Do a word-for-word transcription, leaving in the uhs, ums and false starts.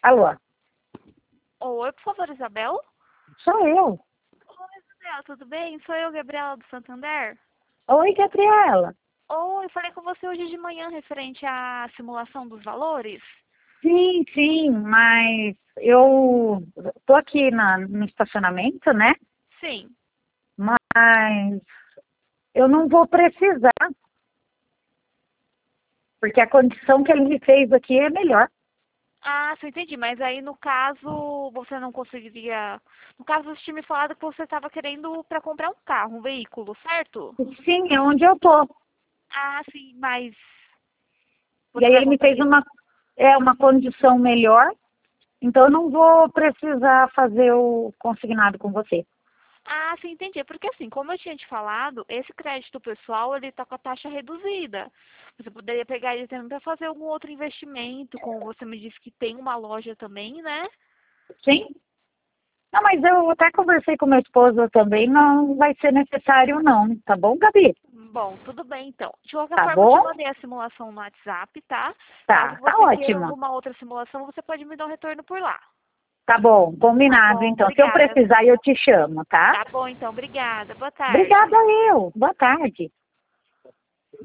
Alô, Oi, por favor, Isabel? sou eu. Oi, Isabel, tudo bem? Sou eu, Gabriela do Santander. Oi, Gabriela. Oi, falei com você hoje de manhã referente à simulação dos valores. Sim, sim, mas eu tô aqui na, no estacionamento, né? Sim. Mas eu não vou precisar, porque a condição que ele me fez aqui é melhor. Ah, sim, entendi. Mas aí, no caso, você não conseguiria... No caso, você tinha me falado que você estava querendo para comprar um carro, um veículo, certo? Sim, é onde eu tô. Ah, sim, mas E você aí vai ele me fez conseguir... uma, é, uma condição melhor, então eu não vou precisar fazer o consignado com você. Ah, sim, entendi. Porque assim, como eu tinha te falado, esse crédito pessoal, ele tá com a taxa reduzida. Você poderia pegar ele também para fazer algum outro investimento, como você me disse que tem uma loja também, né? Sim? Não, mas eu até conversei com meu esposo também, não vai ser necessário não, tá bom, Gabi? Bom, tudo bem então. De qualquer Tá forma, eu te bom? mandei a simulação no WhatsApp, tá? Caso Tá, tá você queira ótimo. alguma outra simulação, você pode me dar um retorno por lá. Tá bom, Tá combinado bom, então. Se eu obrigada. precisar, eu te chamo, tá? Tá bom então, obrigada. Boa Obrigada tarde. eu. Boa tarde.